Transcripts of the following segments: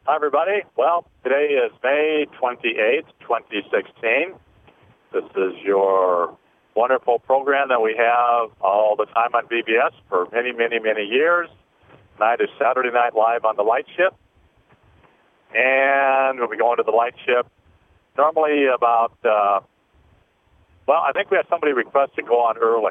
Hi, everybody. Well, today is May 28th, 2016. This is your wonderful program that we have all the time on BBS for many, many, many years. Tonight is Saturday Night Live on the Light Ship. And we'll be going to the Light Ship normally about, I think we had somebody request to go on early.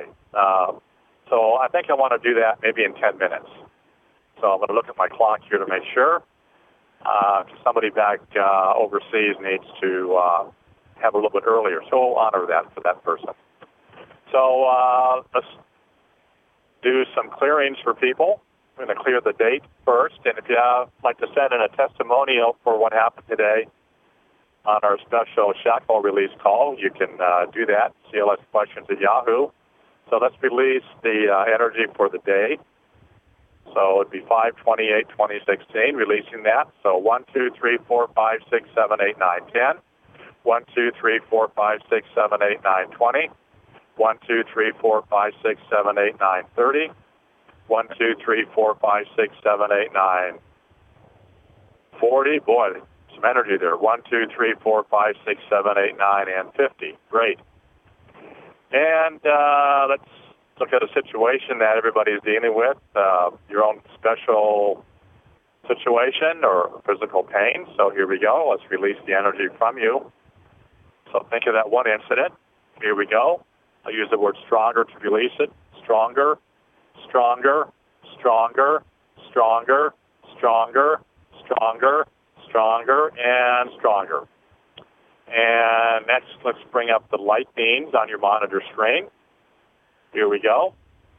So I think I want to do that maybe in 10 minutes. So I'm going to look at my clock here to make sure. Somebody back overseas needs to have a little bit earlier. So we'll honor that for that person. So let's do some clearings for people. We're going to clear the date first. And if you like to send in a testimonial for what happened today on our special shackle release call, you can do that. CLS Questions at Yahoo. So let's release the energy for the day. So it'd be 5/28/2016, releasing that. So 1, 2, 3, 4, 5, 6, 7, 8, 9, 10. 1, 2, 3, 4, 5, 6, 7, 8, 9, 20. 1, 2, 3, 4, 5, 6, 7, 8, 9, 30. 1, 2, 3, 4, 5, 6, 7, 8, 9, 40. Boy, some energy there. 1, 2, 3, 4, 5, 6, 7, 8, 9, and 50. Great. And let's look at a situation that everybody's dealing with, your own special situation or physical pain. So here we go. Let's release the energy from you. So think of that one incident. Here we go. I'll use the word stronger to release it. Stronger, stronger, stronger, stronger, stronger, stronger, stronger, and stronger. And next, let's bring up the light beams on your monitor screen. Here we go.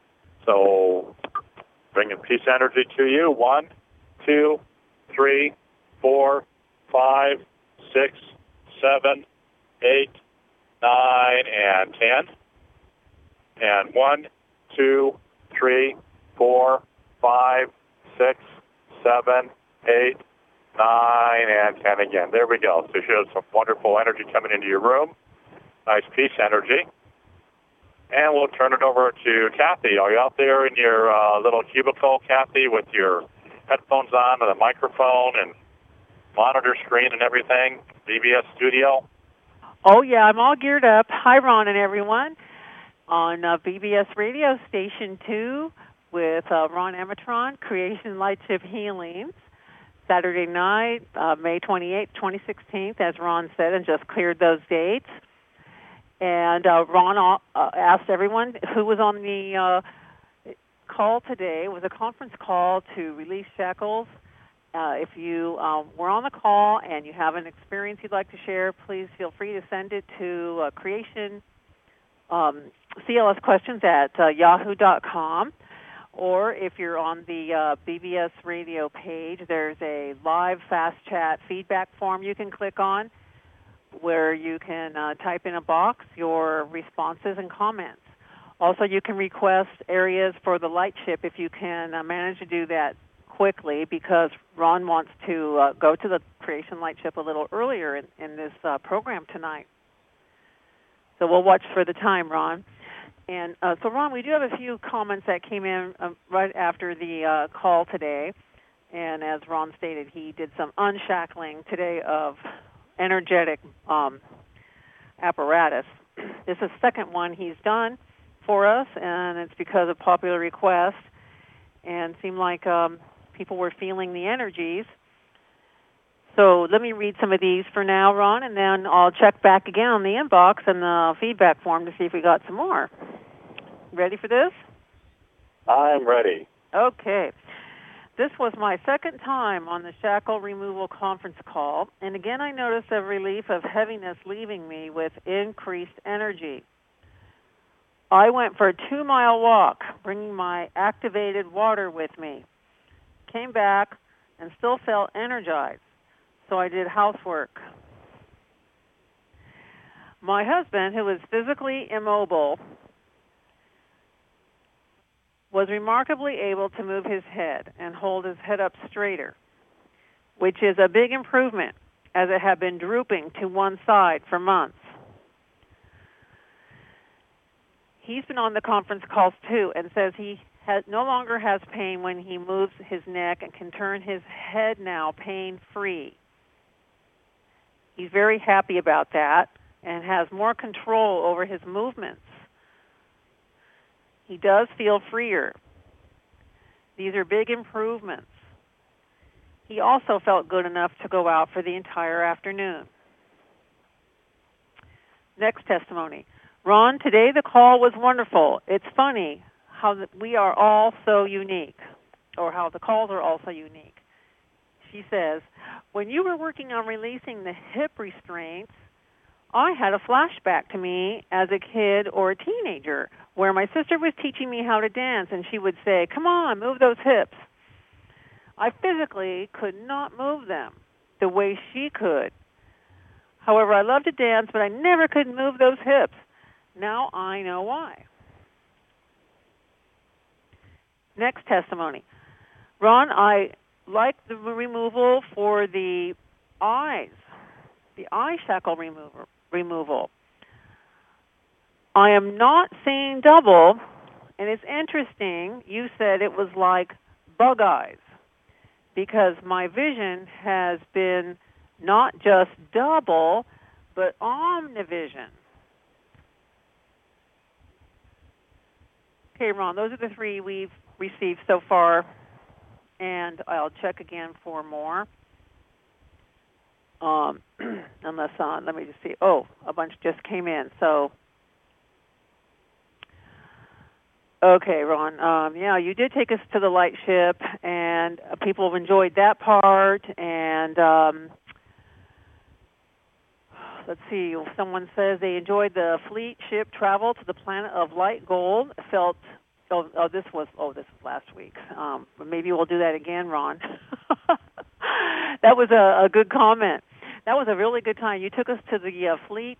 So bringing peace energy to you. 1, 2, 3, 4, 5, 6, 7, 8, 9, and 10. And 1, 2, 3, 4, 5, 6, 7, 8, 9, and 10 again. There we go. So you have some wonderful energy coming into your room. Nice peace energy. And we'll turn it over to Kathy. Are you out there in your little cubicle, Kathy, with your headphones on and a microphone and monitor screen and everything? BBS Studio? Oh, yeah, I'm all geared up. Hi, Ron and everyone. On BBS Radio Station 2 with Ron Amatron, Creation Lightship Healings. Saturday night, May 28th, 2016, as Ron said, and just cleared those dates. And Ron asked everyone who was on the call today. It was a conference call to release shackles. If you were on the call and you have an experience you'd like to share, please feel free to send it to Creation CLS Questions at yahoo.com. Or if you're on the BBS radio page, there's a live fast chat feedback form you can click on where you can type in a box your responses and comments. Also, you can request areas for the light ship if you can manage to do that quickly, because Ron wants to go to the Creation Light Ship a little earlier in this program tonight. So we'll watch for the time, Ron. And so, Ron, we do have a few comments that came in right after the call today. And as Ron stated, he did some unshackling today of energetic apparatus. This is the second one he's done for us, and it's because of popular request. And it seemed like people were feeling the energies. So let me read some of these for now, Ron, and then I'll check back again on the inbox and the feedback form to see if we got some more. Ready for this? I'm ready. Okay. This was my second time on the shackle removal conference call, and again I noticed a relief of heaviness leaving me with increased energy. I went for a 2-mile walk, bringing my activated water with me. Came back and still felt energized, so I did housework. My husband, who is physically immobile, was remarkably able to move his head and hold his head up straighter, which is a big improvement, as it had been drooping to one side for months. He's been on the conference calls too and says he no longer has pain when he moves his neck and can turn his head now pain-free. He's very happy about that and has more control over his movements. He does feel freer. These are big improvements. He also felt good enough to go out for the entire afternoon. Next testimony. Ron, today the call was wonderful. It's funny how we are all so unique, or how the calls are all so unique. She says, when you were working on releasing the hip restraints, I had a flashback to me as a kid or a teenager where my sister was teaching me how to dance, and she would say, come on, move those hips. I physically could not move them the way she could. However, I love to dance, but I never could move those hips. Now I know why. Next testimony. Ron, I like the removal for the eyes, the eye shackle removal. I am not seeing double, and it's interesting, you said it was like bug eyes, because my vision has been not just double, but omnivision. Okay, Ron, those are the three we've received so far, and I'll check again for more. Unless let me just see. Oh, a bunch just came in. So, okay, Ron. Yeah, you did take us to the light ship, and people have enjoyed that part. And let's see. Someone says they enjoyed the fleet ship travel to the planet of light gold. Felt. This was last week. Maybe we'll do that again, Ron. That was a good comment. That was a really good time. You took us to the fleet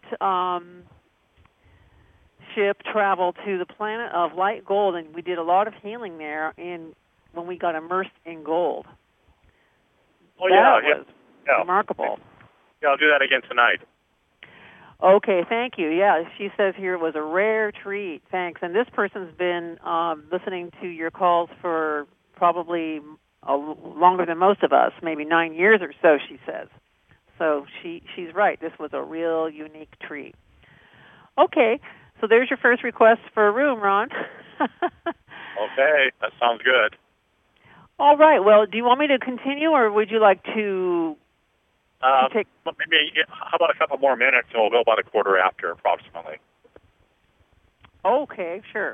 ship travel to the planet of light gold, and we did a lot of healing there when we got immersed in gold. Oh, that was remarkable. Yeah, I'll do that again tonight. Okay, thank you. Yeah, she says here it was a rare treat. Thanks. And this person's been listening to your calls for probably longer than most of us, maybe 9 years or so, she says. So she's right. This was a real unique treat. Okay, so there's your first request for a room, Ron. Okay, that sounds good. All right. Well, do you want me to continue, or would you like to take... Maybe, how about a couple more minutes, and we'll go about a quarter after, approximately. Okay, sure.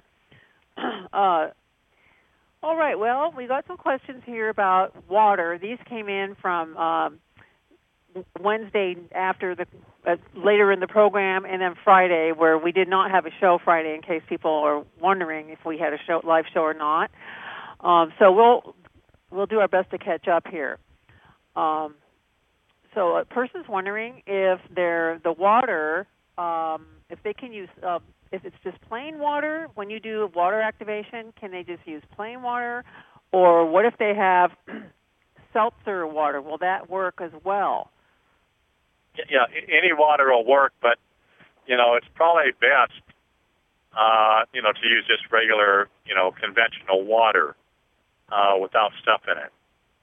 All right. Well, we got some questions here about water. These came in from Wednesday after later in the program, and then Friday, where we did not have a show Friday, in case people are wondering if we had a live show or not. So we'll do our best to catch up here. So a person's wondering if the water, if they can use, if it's just plain water, when you do water activation, can they just use plain water? Or what if they have seltzer water? Will that work as well? Yeah, any water will work, but, it's probably best, to use just regular, conventional water without stuff in it.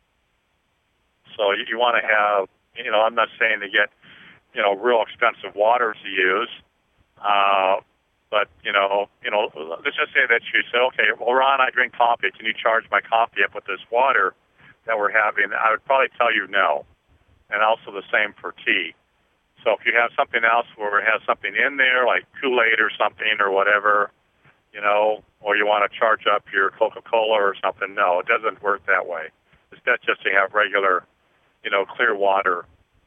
So you want to have, I'm not saying to get, real expensive water to use, but, let's just say that you say, okay, well, Ron, I drink coffee. Can you charge my coffee up with this water that we're having? I would probably tell you no, and also the same for tea. So if you have something else where it has something in there, like Kool-Aid or something or whatever, or you want to charge up your Coca-Cola or something, no, it doesn't work that way. It's best just to have regular, clear water,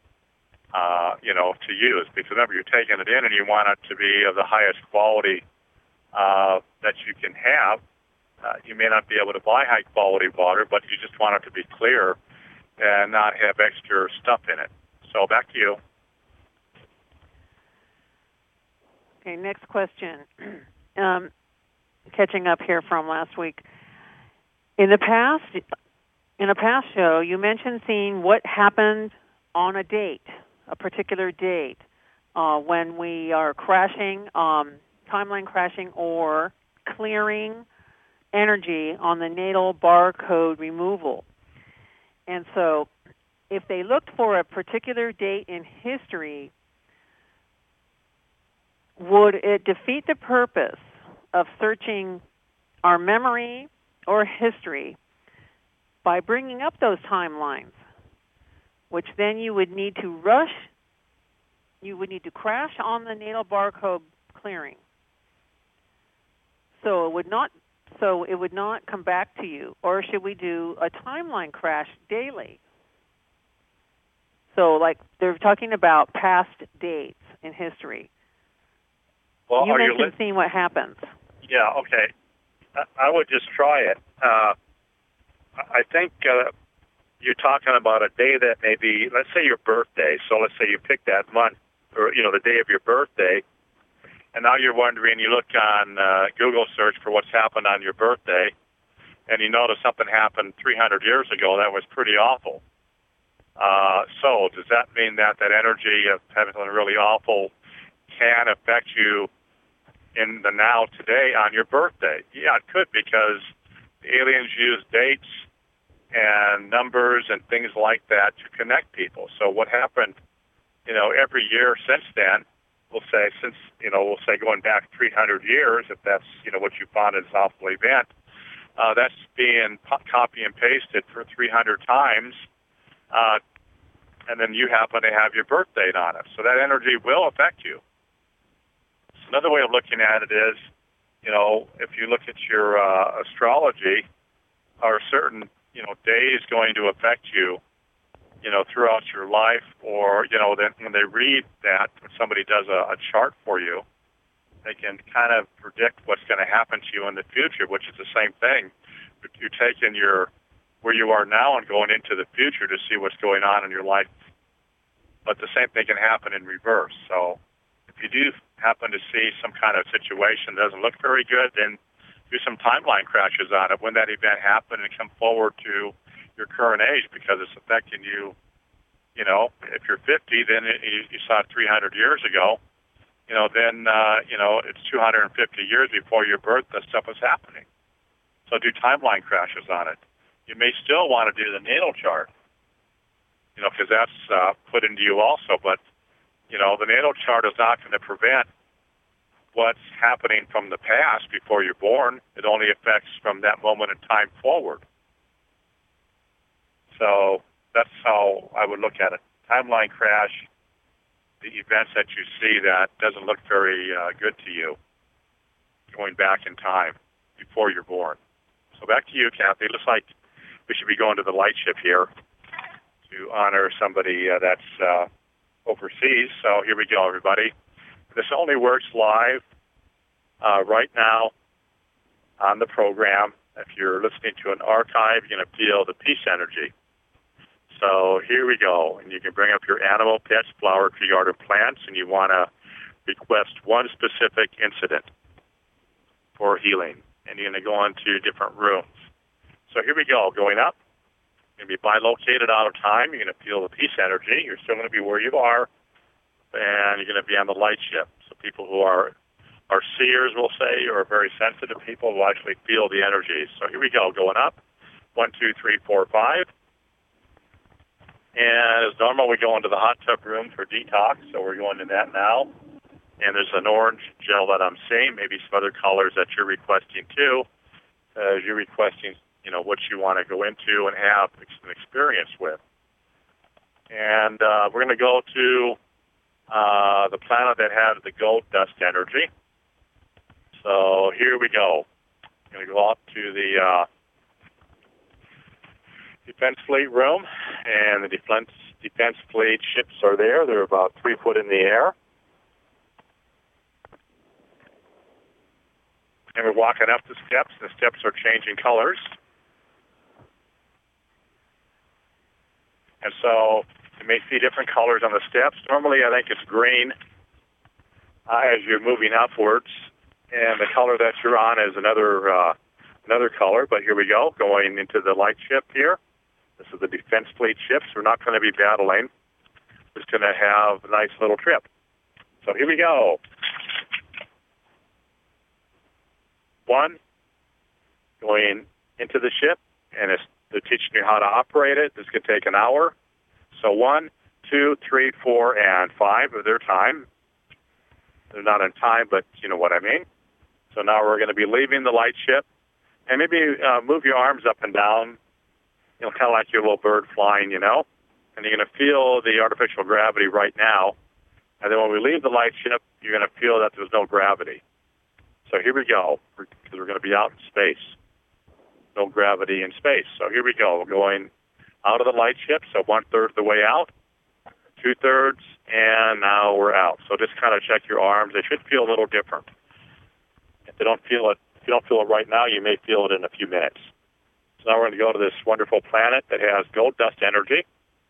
to use, because remember, you're taking it in and you want it to be of the highest quality that you can have. You may not be able to buy high-quality water, but you just want it to be clear and not have extra stuff in it. So back to you. Okay, next question. Catching up here from last week. In a past show, you mentioned seeing what happened on a date, a particular date, when we are crashing, timeline crashing, or clearing energy on the natal barcode removal. And so if they looked for a particular date in history, would it defeat the purpose of searching our memory or history by bringing up those timelines, which then you would need to crash on the natal barcode clearing. So it would not come back to you. Or should we do a timeline crash daily? So like they're talking about past dates in history. Well, you mentioned seeing what happens. Yeah, okay. I would just try it. I think you're talking about a day that may be, let's say your birthday. So let's say you pick that month, or the day of your birthday, and now you're wondering, you look on Google search for what's happened on your birthday, and you notice something happened 300 years ago that was pretty awful. So does that mean that energy of having something really awful can affect you in the now today on your birthday? Yeah, it could, because the aliens use dates and numbers and things like that to connect people. So what happened, every year since then, we'll say going back 300 years, if that's, what you found as an awful event, that's being copy and pasted for 300 times, and then you happen to have your birth date on it. So that energy will affect you. Another way of looking at it is, if you look at your astrology, are certain, days going to affect you, throughout your life, or, then when they read that, when somebody does a chart for you, they can kind of predict what's going to happen to you in the future, which is the same thing. You're taking where you are now and going into the future to see what's going on in your life. But the same thing can happen in reverse. So if you do happen to see some kind of situation that doesn't look very good, then do some timeline crashes on it when that event happened and come forward to your current age, because it's affecting you. If you're 50, then you saw it 300 years ago. Then it's 250 years before your birth that stuff was happening. So do timeline crashes on it. You may still want to do the natal chart, because that's put into you also. But the natal chart is not going to prevent what's happening from the past before you're born. It only affects from that moment in time forward. So that's how I would look at it. Timeline crash, the events that you see that doesn't look very good to you, going back in time before you're born. So back to you, Kathy. It looks like we should be going to the light ship here to honor somebody that's overseas. So here we go, everybody. This only works live right now on the program. If you're listening to an archive, you're going to feel the peace energy. So here we go. And you can bring up your animal, pets, flower, tree, garden, plants, and you want to request one specific incident for healing. And you're going to go into different rooms. So here we go. Going up. You're going to be bilocated out of time. You're going to feel the peace energy. You're still going to be where you are. And you're going to be on the light ship. So people who are seers, we'll say, or very sensitive people will actually feel the energy. So here we go. Going up. 1, 2, 3, 4, 5. And as normal, we go into the hot tub room for detox. So we're going to that now. And there's an orange gel that I'm seeing, maybe some other colors that you're requesting too. You're requesting, what you want to go into and have an experience with. And we're going to go to the planet that has the gold dust energy. So here we go. I'm going to go up to the Defense Fleet room, and the Defense Fleet ships are there. They're about 3 foot in the air. And we're walking up the steps. The steps are changing colors. And so you may see different colors on the steps. Normally, I think it's green as you're moving upwards. And the color that you're on is another color. But here we go, going into the light ship here. This is the Defense Fleet ships. We're not going to be battling. We're just going to have a nice little trip. So here we go. 1, going into the ship, and they're teaching you how to operate it. This could take an hour. So 1, 2, 3, 4, and 5 of their time. They're not in time, but you know what I mean. So now we're going to be leaving the light ship, and maybe move your arms up and down, kind of like your little bird flying, and you're going to feel the artificial gravity right now. And then when we leave the light ship, you're going to feel that there's no gravity. So here we go, because we're going to be out in space. No gravity in space. So here we go. We're going out of the light ship, so 1/3 of the way out, 2/3, and now we're out. So just kind of check your arms. They should feel a little different. If you don't feel it right now, you may feel it in a few minutes. So now we're going to go to this wonderful planet that has gold dust energy.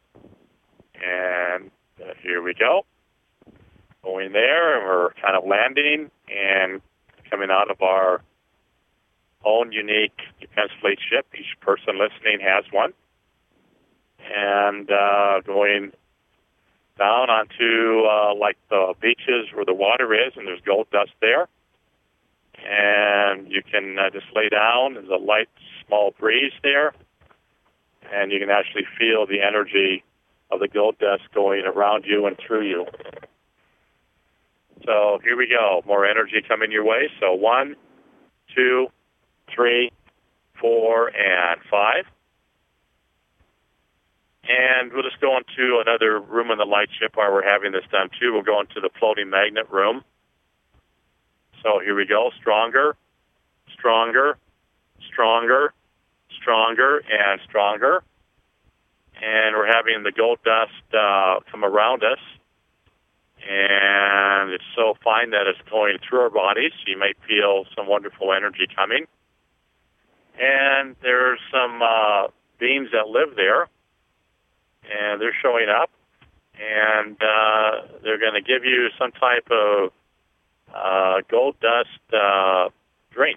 And here we go. Going there, and we're kind of landing and coming out of our own unique Defense Fleet ship. Each person listening has one. And going down onto like the beaches where the water is, and there's gold dust there. And you can just lay down. There's a light, small breeze there. And you can actually feel the energy of the gold dust going around you and through you. So here we go. More energy coming your way. So 1, 2, 3, 4, and 5. And we'll just go into another room in the light ship while we're having this done too. We'll go into the floating magnet room. So here we go. Stronger, stronger, stronger, stronger, and stronger. And we're having the gold dust come around us. And it's so fine that it's going through our bodies. You may feel some wonderful energy coming. And there's some beings that live there, and they're showing up, and they're going to give you some type of gold dust drink.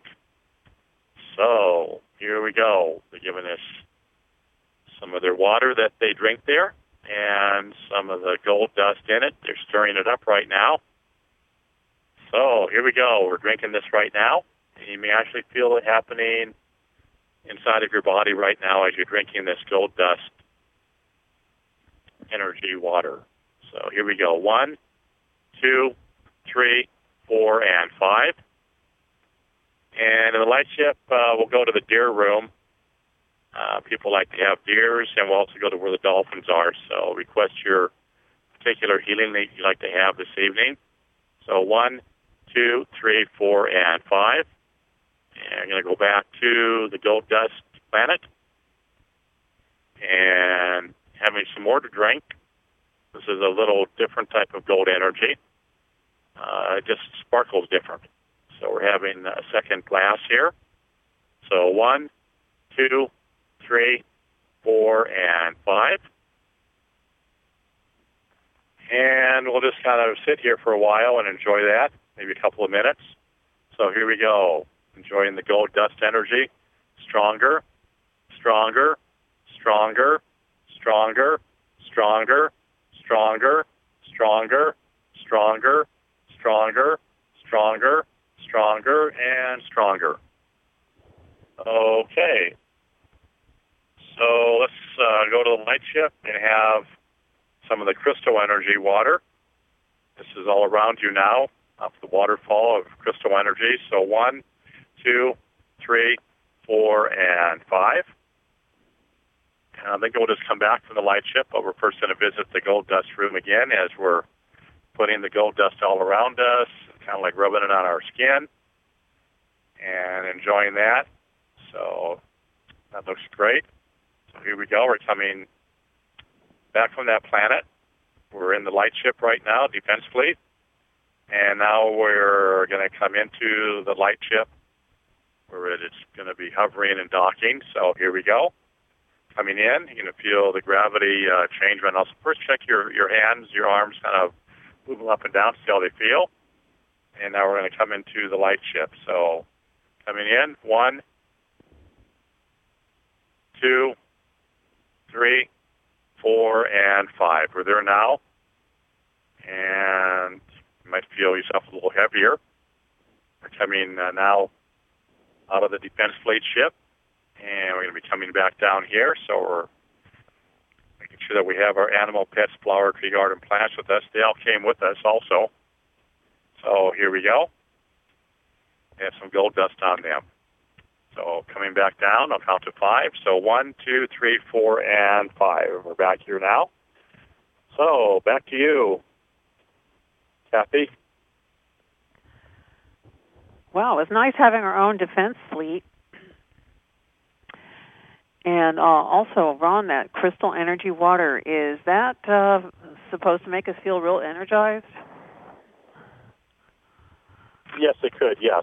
So here we go. They're giving us some of their water that they drink there, and some of the gold dust in it. They're stirring it up right now. So here we go. We're drinking this right now. And you may actually feel it happening inside of your body right now as you're drinking this gold dust energy water. So here we go. 1, 2, 3, 4, and 5. And in the light ship, we'll go to the deer room. People like to have deers, and we'll also go to where the dolphins are. So request your particular healing that you'd like to have this evening. So 1, 2, 3, 4, and 5. And I'm going to go back to the gold dust planet and having some more to drink. This is a little different type of gold energy. It just sparkles different. So we're having a second glass here. So 1, 2, 3, 4, and 5. And we'll just kind of sit here for a while and enjoy that, maybe a couple of minutes. So here we go, enjoying the gold dust energy. Stronger, stronger, stronger, stronger, stronger, stronger, stronger, stronger, stronger, stronger, stronger, and stronger. Okay. So let's go to the light ship and have some of the crystal energy water. This is all around you now, up the waterfall of crystal energy. So 1, 2, 3, 4, and 5. And I think we'll just come back from the light ship, but we're first going to visit the gold dust room again as we're putting the gold dust all around us, kind of like rubbing it on our skin and enjoying that. So that looks great. So here we go. We're coming back from that planet. We're in the light ship right now, Defense Fleet. And now we're going to come into the light ship where it's going to be hovering and docking. So here we go. Coming in, you're going to feel the gravity change right now. So first check your hands, your arms, kind of move them up and down, see how they feel. And now we're going to come into the light ship. So coming in, 1, 2, 3, 4, and 5. We're there now. And you might feel yourself a little heavier. We're coming now out of the Defense Fleet ship, and we're going to be coming back down here, so we're making sure that we have our animal, pets, flower, tree garden plants with us. They all came with us also. So here we go. We have some gold dust on them. So coming back down, I'll count to 5. So 1, 2, 3, 4, and 5. We're back here now. So back to you, Kathy. Wow, it's nice having our own defense fleet. And also, Ron, that crystal energy water, is that supposed to make us feel real energized? Yes, it could. Yes,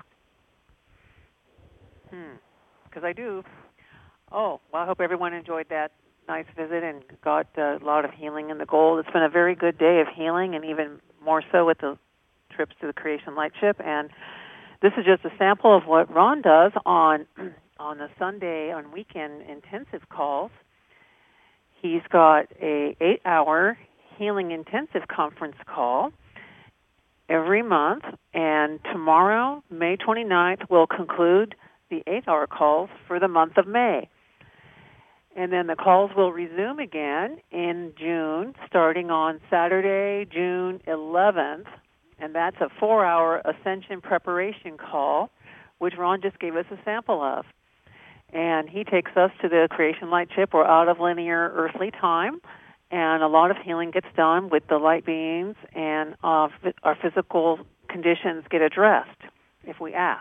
Because I do. Oh, well, I hope everyone enjoyed that nice visit and got a lot of healing in the gold. It's been a very good day of healing, and even more so with the trips to the Creation Lightship. And this is just a sample of what Ron does on a Sunday, on weekend intensive calls. He's got a 8-hour healing intensive conference call every month, and tomorrow, May 29th, will conclude the 8-hour calls for the month of May. And then the calls will resume again in June, starting on Saturday, June 11th, and that's a 4-hour ascension preparation call, which Ron just gave us a sample of. And he takes us to the Creation Lightship or out of linear earthly time, and a lot of healing gets done with the light beings, and our physical conditions get addressed if we ask.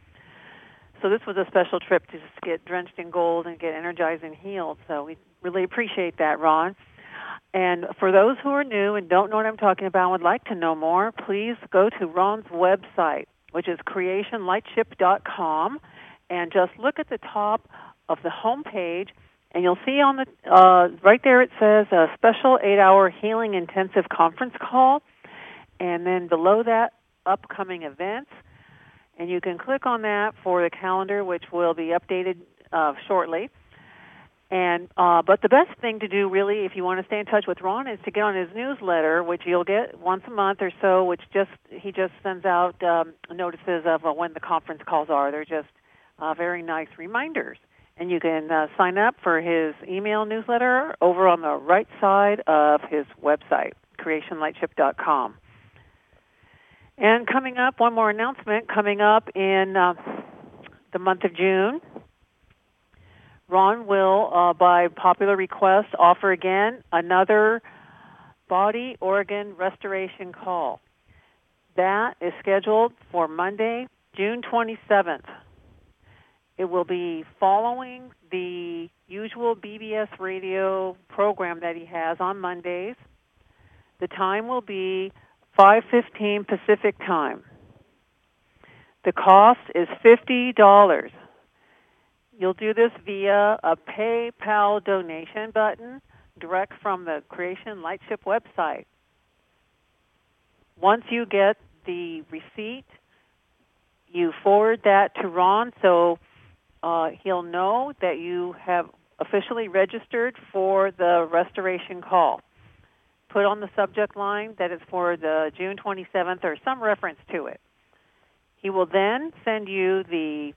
So this was a special trip to just get drenched in gold and get energized and healed. So we really appreciate that, Ron. And for those who are new and don't know what I'm talking about and would like to know more, please go to Ron's website, which is creationlightship.com, and just look at the top of the home page, and you'll see on the right there it says a special 8-hour healing intensive conference call, and then below that, upcoming events. And you can click on that for the calendar, which will be updated shortly. And but the best thing to do, really, if you want to stay in touch with Ron, is to get on his newsletter, which you'll get once a month or so. Which he just sends out notices of when the conference calls are. They're just very nice reminders. And you can sign up for his email newsletter over on the right side of his website, creationlightship.com. And coming up, one more announcement, coming up in the month of June, Ron will, by popular request, offer again another body organ restoration call. That is scheduled for Monday, June 27th. It will be following the usual BBS radio program that he has on Mondays. The time will be 5:15 Pacific time. The cost is $50. You'll do this via a PayPal donation button direct from the Creation Lightship website. Once you get the receipt, you forward that to Ron so he'll know that you have officially registered for the restoration call. Put on the subject line that it's for the June 27th or some reference to it. He will then send you the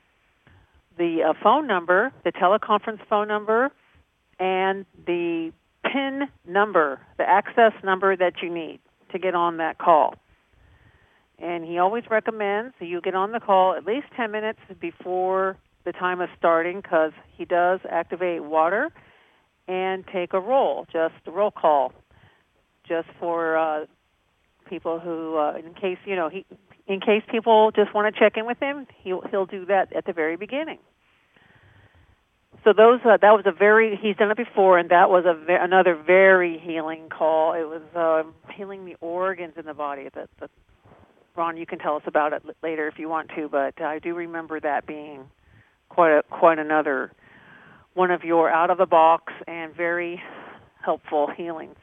phone number, the teleconference phone number, and the PIN number, the access number that you need to get on that call. And he always recommends that you get on the call at least 10 minutes before the time of starting, because he does activate water and take a roll, just a roll call, just for people who, in case people just want to check in with him, he'll do that at the very beginning. So that was he's done it before, and that was another very healing call. It was healing the organs in the body. Ron, you can tell us about it later if you want to, but I do remember that being quite another one of your out-of-the-box and very helpful healings.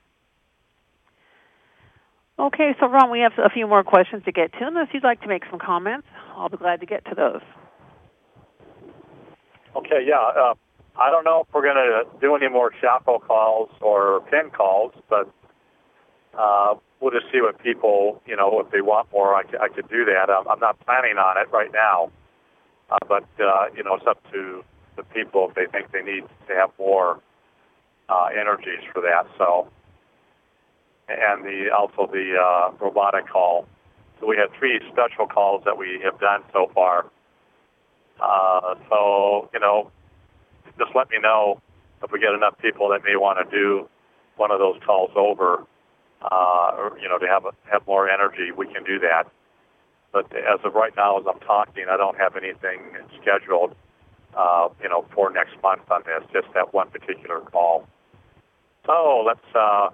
Okay, so Ron, we have a few more questions to get to. Unless you'd like to make some comments, I'll be glad to get to those. Okay, yeah. I don't know if we're going to do any more shackle calls or pin calls, but we'll just see what people, if they want more, I could do that. I'm not planning on it right now. But it's up to the people if they think they need to have more energies for that. So, and also the robotic call. So we have 3 special calls that we have done so far. So, just let me know if we get enough people that may want to do one of those calls over, or, to have more energy, we can do that. But as of right now, as I'm talking, I don't have anything scheduled, for next month on this, just that one particular call. So let's, I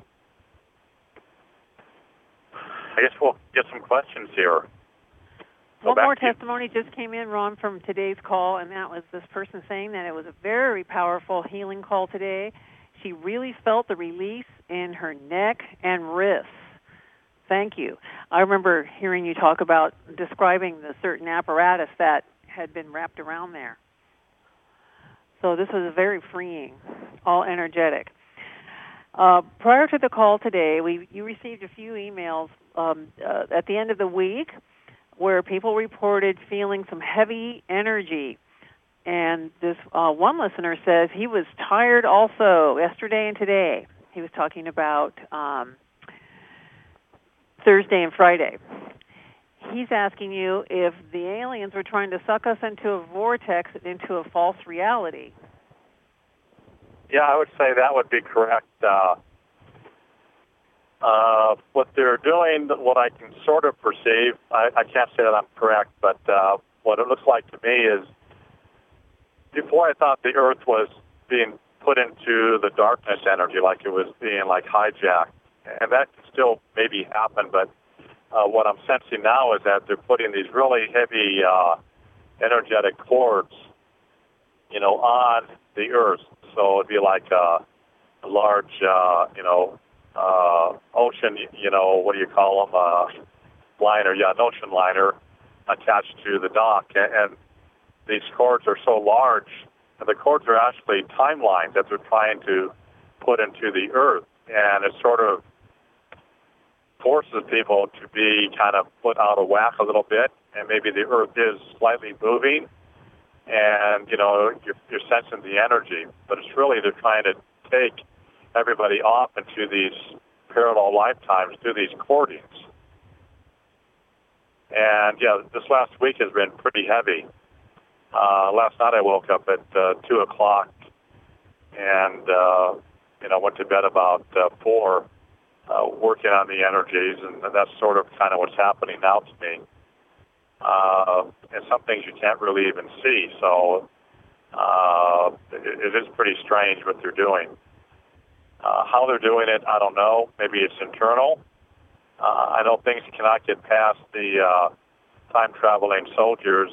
guess we'll get some questions here. One more testimony just came in, Ron, from today's call, and that was this person saying that it was a very powerful healing call today. She really felt the release in her neck and wrists. Thank you. I remember hearing you talk about describing the certain apparatus that had been wrapped around there. So this was very freeing, all energetic. Prior to the call today, you received a few emails at the end of the week where people reported feeling some heavy energy. And this one listener says he was tired also yesterday and today. He was talking about Thursday and Friday. He's asking you if the aliens were trying to suck us into a vortex, into a false reality. Yeah, I would say that would be correct. What they're doing, what I can sort of perceive, I can't say that I'm correct, but what it looks like to me is before I thought the Earth was being put into the darkness energy, like it was being like hijacked, and that can still maybe happen, but what I'm sensing now is that they're putting these really heavy energetic cords, on the Earth. So it'd be like a large, ocean, what do you call them? Liner, an ocean liner attached to the dock. And these cords are so large, and the cords are actually timelines that they're trying to put into the Earth. And it sort of forces people to be kind of put out of whack a little bit, and maybe the Earth is slightly moving, and, you're sensing the energy. But it's really they're trying to take everybody off into these parallel lifetimes through these cordings. And, this last week has been pretty heavy. Last night I woke up at 2 o'clock and, went to bed about 4, working on the energies, and that's sort of kind of what's happening now to me. And some things you can't really even see, so it is pretty strange what they're doing. How they're doing it, I don't know. Maybe it's internal. I know things cannot get past the time-traveling soldiers,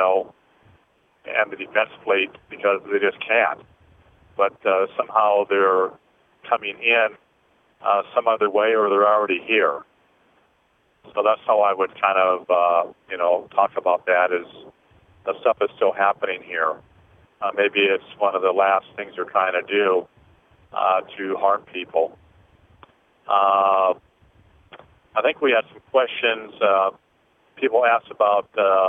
and the defense fleet because they just can't. But somehow they're coming in some other way, or they're already here. So that's how I would kind of, talk about that, is the stuff is still happening here. Maybe it's one of the last things they're trying to do to harm people. I think we had some questions. People asked about,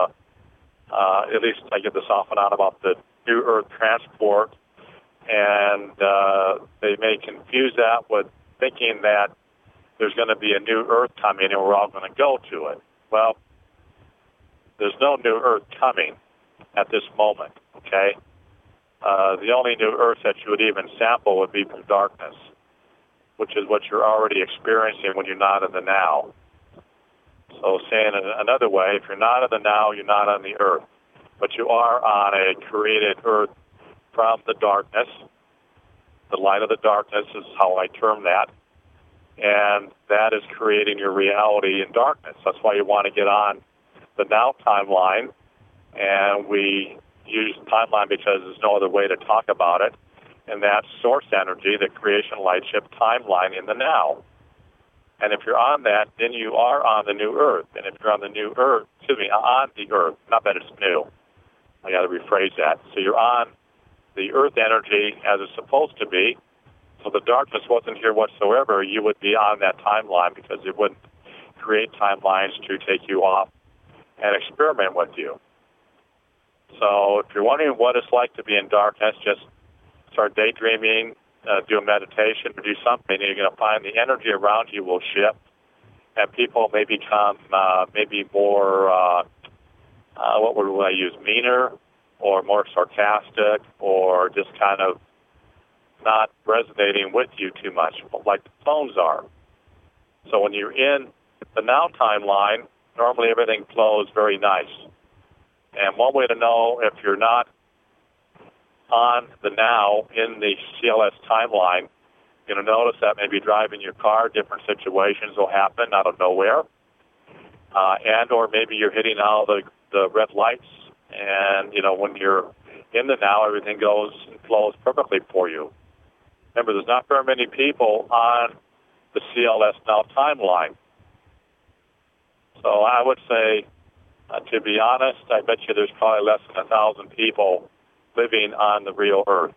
at least I get this off and on, about the New Earth transport, and they may confuse that with thinking that there's going to be a new Earth coming and we're all going to go to it. Well, there's no new Earth coming at this moment, okay? The only new Earth that you would even sample would be from darkness, which is what you're already experiencing when you're not in the now. So saying it another way, if you're not in the now, you're not on the Earth. But you are on a created Earth from the darkness. The light of the darkness is how I term that. And that is creating your reality in darkness. That's why you want to get on the now timeline. And we use timeline because there's no other way to talk about it. And that's source energy, the creation light ship timeline in the now. And if you're on that, then you are on the new Earth. And if you're on the new Earth, on the Earth, not that it's new. I got to rephrase that. So you're on the Earth energy as it's supposed to be. So the darkness wasn't here whatsoever, you would be on that timeline because it wouldn't create timelines to take you off and experiment with you. So if you're wondering what it's like to be in darkness, just start daydreaming, do a meditation, or do something, and you're going to find the energy around you will shift, and people may become maybe more, what would I use, meaner, or more sarcastic, or just kind of not resonating with you too much, like the phones are. So when you're in the now timeline, normally everything flows very nice. And one way to know if you're not on the now in the CLS timeline, you're going to notice that maybe driving your car, different situations will happen out of nowhere. And or maybe you're hitting all the red lights, and, when you're in the now, everything goes and flows perfectly for you. Remember, there's not very many people on the CLS now timeline. So I would say, to be honest, I bet you there's probably less than 1,000 people living on the real Earth.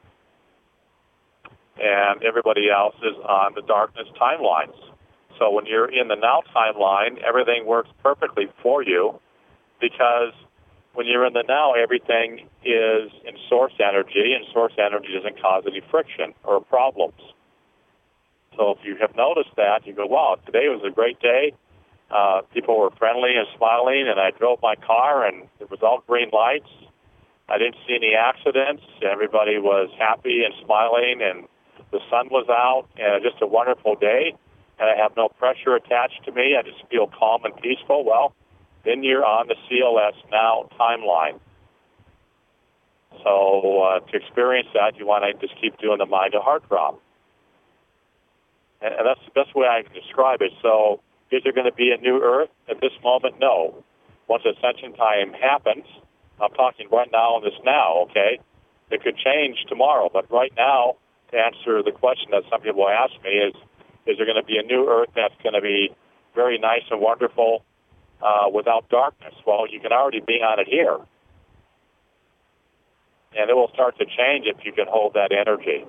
And everybody else is on the darkness timelines. So when you're in the now timeline, everything works perfectly for you, because when you're in the now, everything is in source energy, and source energy doesn't cause any friction or problems. So if you have noticed that, you go, wow, today was a great day. People were friendly and smiling, and I drove my car, and it was all green lights. I didn't see any accidents. Everybody was happy and smiling, and the sun was out, and just a wonderful day, and I have no pressure attached to me. I just feel calm and peaceful. Well, then you're on the CLS now timeline. So to experience that, you want to just keep doing the mind to heart drop. And that's the best way I can describe it. So is there going to be a new Earth? At this moment, no. Once ascension time happens, I'm talking right now on this now, okay? It could change tomorrow, but right now, to answer the question that some people ask me is there going to be a new Earth that's going to be very nice and wonderful without darkness? Well, you can already be on it here. And it will start to change if you can hold that energy.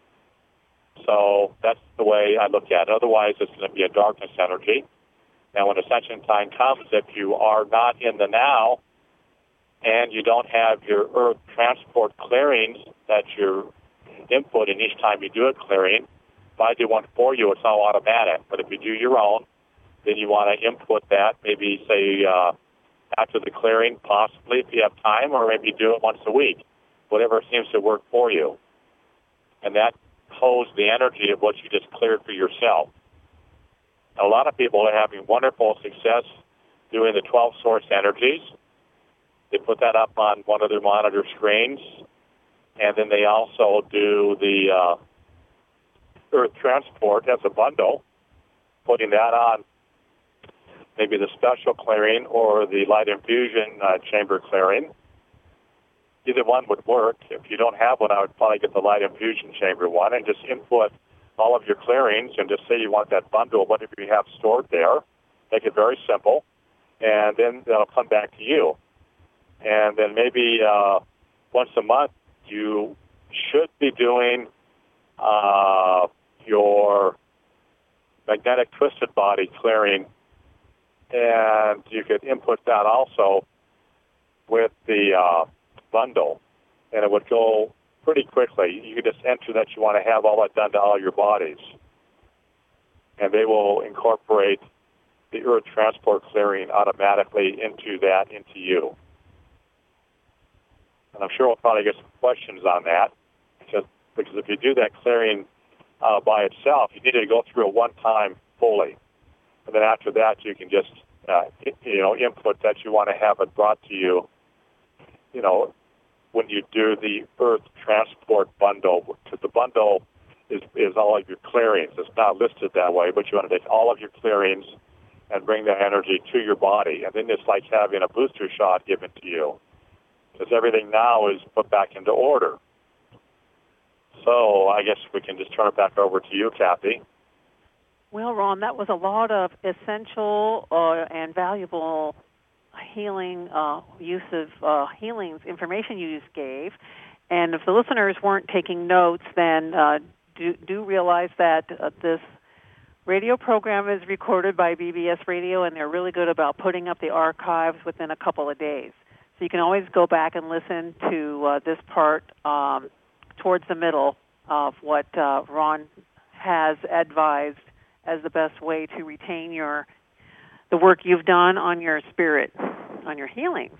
So that's the way I look at it. Otherwise, it's going to be a darkness energy. And when ascension time comes, if you are not in the now and you don't have your Earth transport clearings that you're inputting each time you do a clearing, if I do one for you, it's all automatic. But if you do your own, then you want to input that, maybe, say, after the clearing, possibly, if you have time, or maybe do it once a week, whatever seems to work for you. And that holds the energy of what you just cleared for yourself. A lot of people are having wonderful success doing the 12 source energies. They put that up on one of their monitor screens, and then they also do the Earth transport as a bundle, putting that on maybe the special clearing or the light infusion chamber clearing. Either one would work. If you don't have one, I would probably get the light infusion chamber one and just input all of your clearings and just say you want that bundle, whatever you have stored there. Make it very simple, and then they'll come back to you. And then maybe once a month, you should be doing your magnetic twisted body clearing, and you could input that also with the bundle, and it would go pretty quickly. You could just enter that you want to have all that done to all your bodies, and they will incorporate the Earth transport clearing automatically into you. And I'm sure we'll probably get some questions on that, because if you do that clearing by itself, you need to go through it one time fully. And then after that, you can just, input that you want to have it brought to you, when you do the Earth transport bundle. Because the bundle is all of your clearings. It's not listed that way, but you want to take all of your clearings and bring that energy to your body. And then it's like having a booster shot given to you, because everything now is put back into order. So I guess we can just turn it back over to you, Kathy. Well, Ron, that was a lot of essential and valuable healing use of healings information you just gave. And if the listeners weren't taking notes, then do realize that this radio program is recorded by BBS Radio, and they're really good about putting up the archives within a couple of days. So you can always go back and listen to this part towards the middle of what Ron has advised as the best way to retain the work you've done on your spirit, on your healings.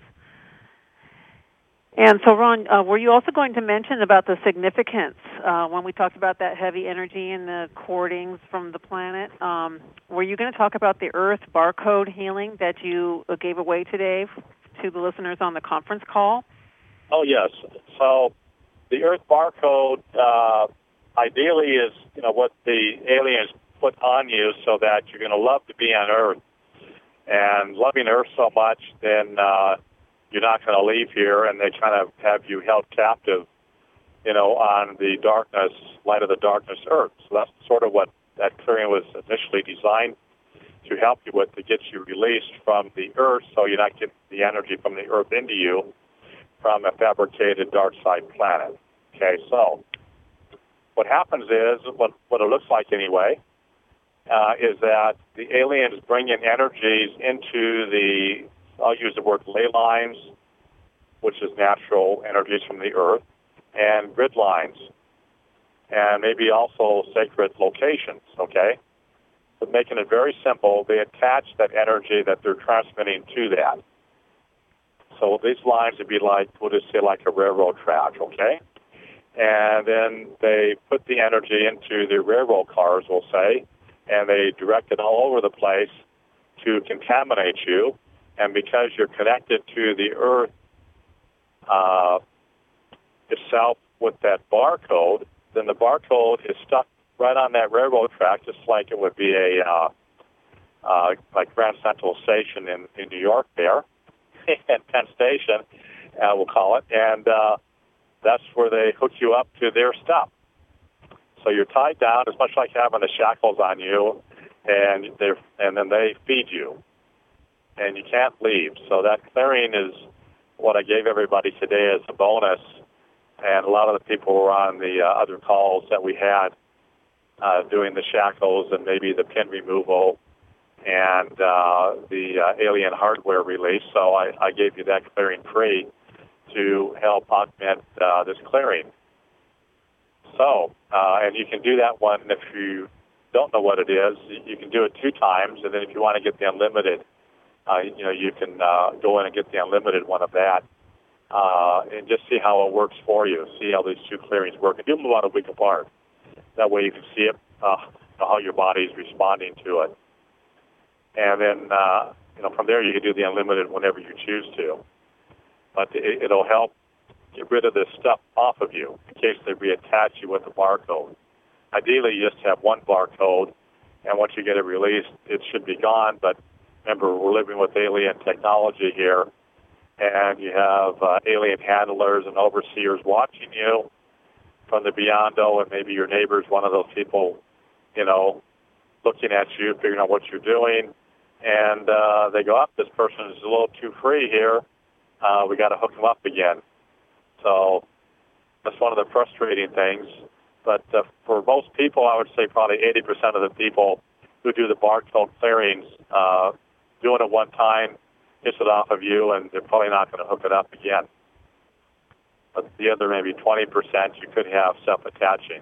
And so, Ron, were you also going to mention about the significance when we talked about that heavy energy and the cordings from the planet? Were you going to talk about the Earth barcode healing that you gave away today to the listeners on the conference call? Oh, yes. So the Earth barcode ideally is, what the aliens put on you so that you're going to love to be on Earth. And loving Earth so much, then you're not going to leave here, and they kind of have you held captive, on the darkness, light of the darkness Earth. So that's sort of what that clearing was initially designed to help you with, to get you released from the Earth so you're not getting the energy from the Earth into you from a fabricated dark side planet. Okay, so what happens is, what it looks like anyway, is that the aliens bring in energies into the, I'll use the word ley lines, which is natural energies from the Earth, and grid lines, and maybe also sacred locations, okay? But making it very simple, they attach that energy that they're transmitting to that. So these lines would be like, we'll just say like a railroad track, okay? And then they put the energy into the railroad cars, we'll say, and they direct it all over the place to contaminate you. And because you're connected to the Earth itself with that barcode, then the barcode is stuck right on that railroad track, just like it would be like Grand Central Station in New York there, and Penn Station, we'll call it, and that's where they hook you up to their stuff. So you're tied down. It's much like having the shackles on you, and then they feed you, and you can't leave. So that clearing is what I gave everybody today as a bonus, and a lot of the people were on the other calls that we had doing the shackles and maybe the pin removal and the alien hardware release. So I gave you that clearing free to help augment this clearing. So, and you can do that one if you don't know what it is. You can do it 2 times, and then if you want to get the unlimited, you can go in and get the unlimited one of that, and just see how it works for you. See how these 2 clearings work, and do them about a week apart. That way you can see it, how your body is responding to it, and then from there you can do the unlimited whenever you choose to. But it'll help get rid of this stuff off of you in case they reattach you with a barcode. Ideally, you just have one barcode, and once you get it released, it should be gone. But remember, we're living with alien technology here, and you have alien handlers and overseers watching you from the Beyond-O, and maybe your neighbor's one of those people, looking at you, figuring out what you're doing, and they go, this person is a little too free here. We got to hook them up again. So that's one of the frustrating things. But for most people, I would say probably 80% of the people who do the barcode clearings, doing it one time, gets it off of you, and they're probably not going to hook it up again. But the other maybe 20% you could have self-attaching.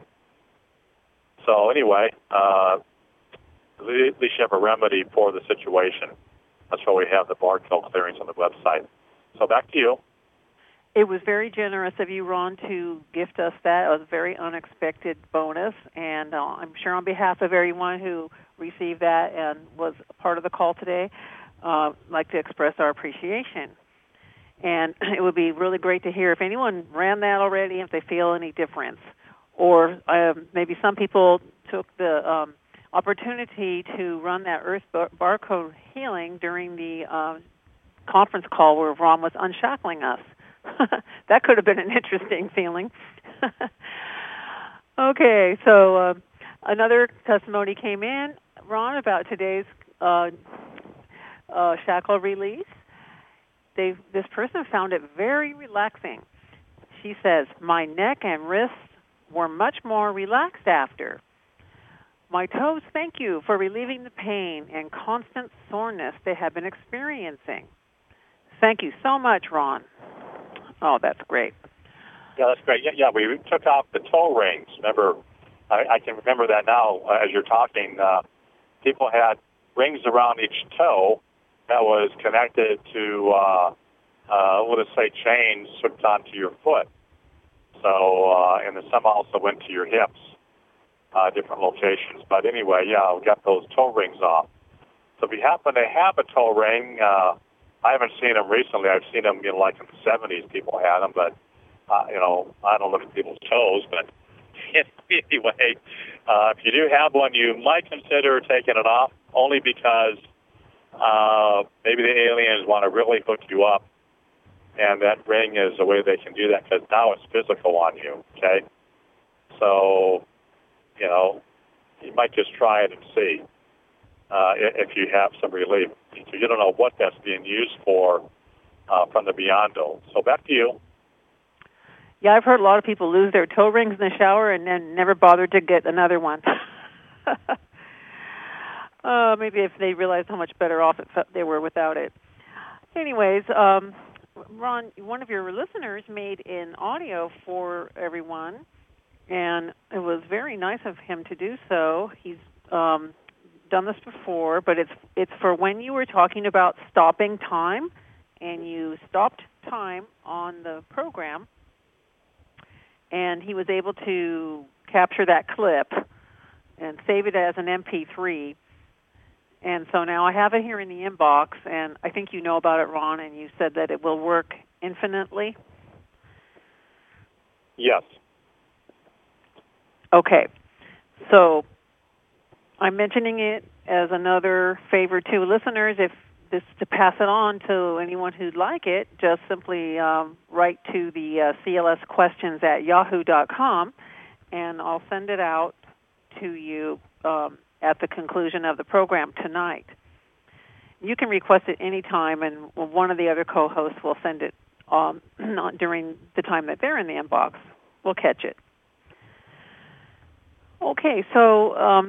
So anyway, at least you have a remedy for the situation. That's why we have the barcode clearings on the website. So back to you. It was very generous of you, Ron, to gift us that. It was a very unexpected bonus, and I'm sure on behalf of everyone who received that and was a part of the call today, I'd like to express our appreciation. And it would be really great to hear if anyone ran that already, if they feel any difference. Or maybe some people took the opportunity to run that Earth barcode healing during the conference call where Ron was unshackling us. That could have been an interesting feeling. Okay, so another testimony came in, Ron, about today's shackle release. This person found it very relaxing. She says, my neck and wrists were much more relaxed after. My toes, thank you for relieving the pain and constant soreness they have been experiencing. Thank you so much, Ron. Oh, that's great. Yeah, that's great. Yeah, we took off the toe rings. Remember, I can remember that now as you're talking. People had rings around each toe that was connected to, let us say, chains hooked onto your foot. So, and then some also went to your hips, different locations. But anyway, yeah, we got those toe rings off. So if you happen to have a toe ring, I haven't seen them recently. I've seen them, like in the 70s, people had them, but, I don't look at people's toes. But anyway, if you do have one, you might consider taking it off, only because maybe the aliens want to really hook you up, and that ring is a way they can do that, because now it's physical on you, okay? So, you might just try it and see if you have some relief. So you don't know what that's being used for from the Beyond-O. So back to you. Yeah, I've heard a lot of people lose their toe rings in the shower and then never bothered to get another one. Maybe if they realized how much better off they were without it. Anyways, Ron, one of your listeners made an audio for everyone, and it was very nice of him to do so. He's done this before, but it's for when you were talking about stopping time, and you stopped time on the program, and he was able to capture that clip and save it as an MP3. And so now I have it here in the inbox, and I think you know about it, Ron, and you said that it will work infinitely. Yes. Okay. So I'm mentioning it as another favor to listeners. If this to pass it on to anyone who'd like it, just simply write to the clsquestions@yahoo.com, and I'll send it out to you at the conclusion of the program tonight. You can request it any time, and one of the other co-hosts will send it not during the time that they're in the inbox. We'll catch it. Okay, so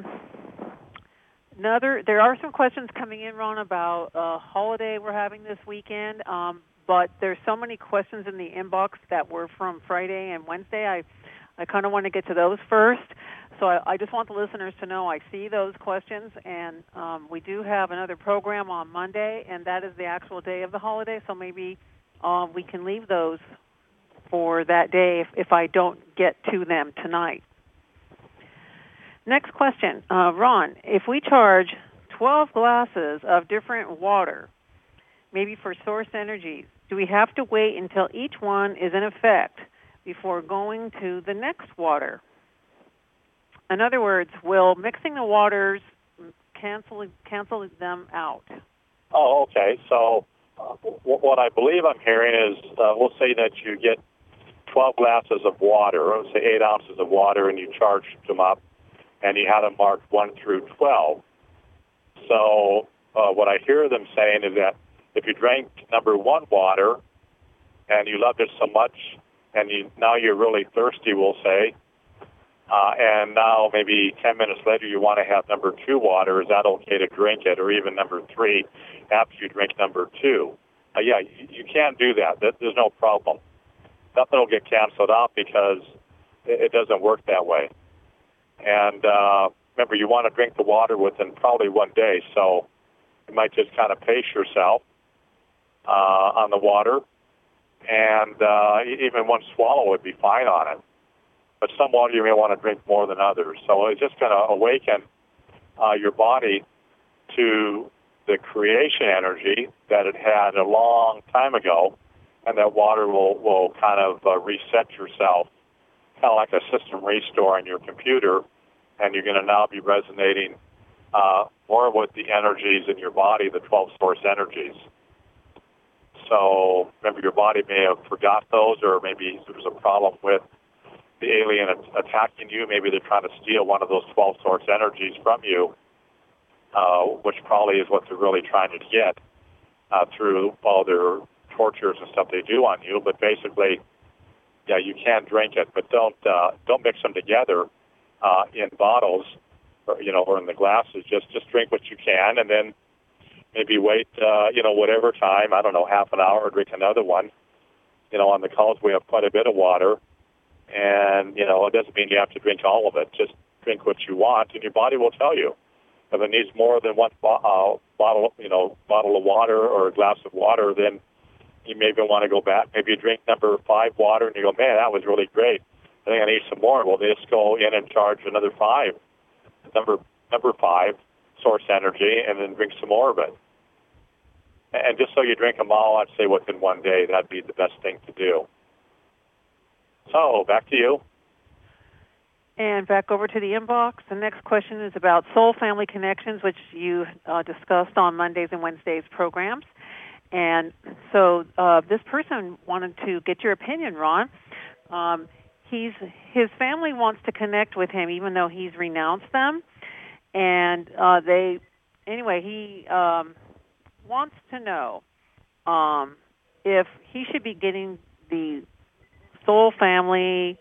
there are some questions coming in, Ron, about a holiday we're having this weekend, but there's so many questions in the inbox that were from Friday and Wednesday. I kind of want to get to those first. So I just want the listeners to know I see those questions, and we do have another program on Monday, and that is the actual day of the holiday, so maybe we can leave those for that day if I don't get to them tonight. Next question. Ron, if we charge 12 glasses of different water, maybe for source energies, do we have to wait until each one is in effect before going to the next water? In other words, will mixing the waters cancel them out? Oh, okay. So what I believe I'm hearing is, we'll say that you get 12 glasses of water, let's say 8 ounces of water, and you charge them up, and you have them marked 1 through 12. So what I hear them saying is that if you drank number 1 water, and you loved it so much, and now you're really thirsty, we'll say, and now maybe 10 minutes later you want to have number 2 water, is that okay to drink it, or even number 3 after you drink number 2? Yeah, you can do that. There's no problem. Nothing will get canceled out because it doesn't work that way. And remember, you want to drink the water within probably 1 day, so you might just kind of pace yourself on the water, and even 1 swallow would be fine on it. But some water you may want to drink more than others. So it's just going to awaken your body to the creation energy that it had a long time ago, and that water will kind of reset yourself, kind of like a system restore in your computer, and you're going to now be resonating more with the energies in your body, the 12 source energies. So remember, your body may have forgot those, or maybe there was a problem with the alien attacking you. Maybe they're trying to steal one of those 12 source energies from you, which probably is what they're really trying to get through all their tortures and stuff they do on you. But basically, yeah, you can drink it, but don't mix them together in bottles, or in the glasses. Just drink what you can, and then maybe wait, whatever time, I don't know, half an hour, or drink another one. On the calls we have quite a bit of water, and, it doesn't mean you have to drink all of it. Just drink what you want, and your body will tell you. If it needs more than one bottle of water or a glass of water, then you maybe want to go back. Maybe you drink number 5 water, and you go, man, that was really great. I think I need some more. Well, they just go in and charge another 5, number 5, source energy, and then drink some more of it. And just so you drink them all, I'd say within one day, that'd be the best thing to do. So, back to you. And back over to the inbox. The next question is about soul family connections, which you discussed on Mondays and Wednesdays programs. And so this person wanted to get your opinion, Ron. His family wants to connect with him, even though he's renounced them. And he wants to know if he should be getting the soul family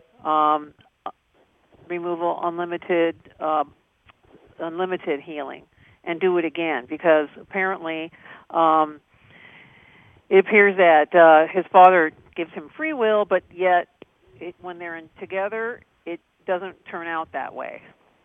removal unlimited healing and do it again, because apparently it appears that his father gives him free will, but yet when they're together, it doesn't turn out that way.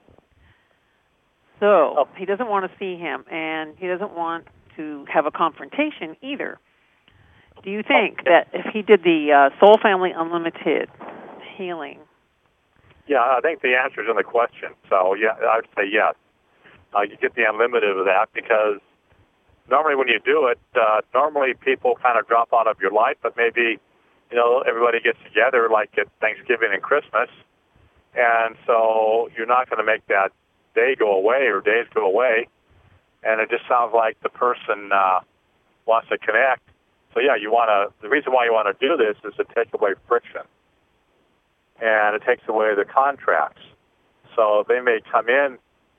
So he doesn't want to see him, and he doesn't want to have a confrontation either. Do you think that if he did the Soul Family Unlimited healing? Yeah, I think the answer is in the question. So, yeah, I would say yes. You get the unlimited of that, because normally when you do it, normally people kind of drop out of your life, but maybe, everybody gets together like at Thanksgiving and Christmas, and so you're not going to make that day go away or days go away, and it just sounds like the person wants to connect. So, yeah, the reason why you want to do this is to take away friction, and it takes away the contracts. So they may come in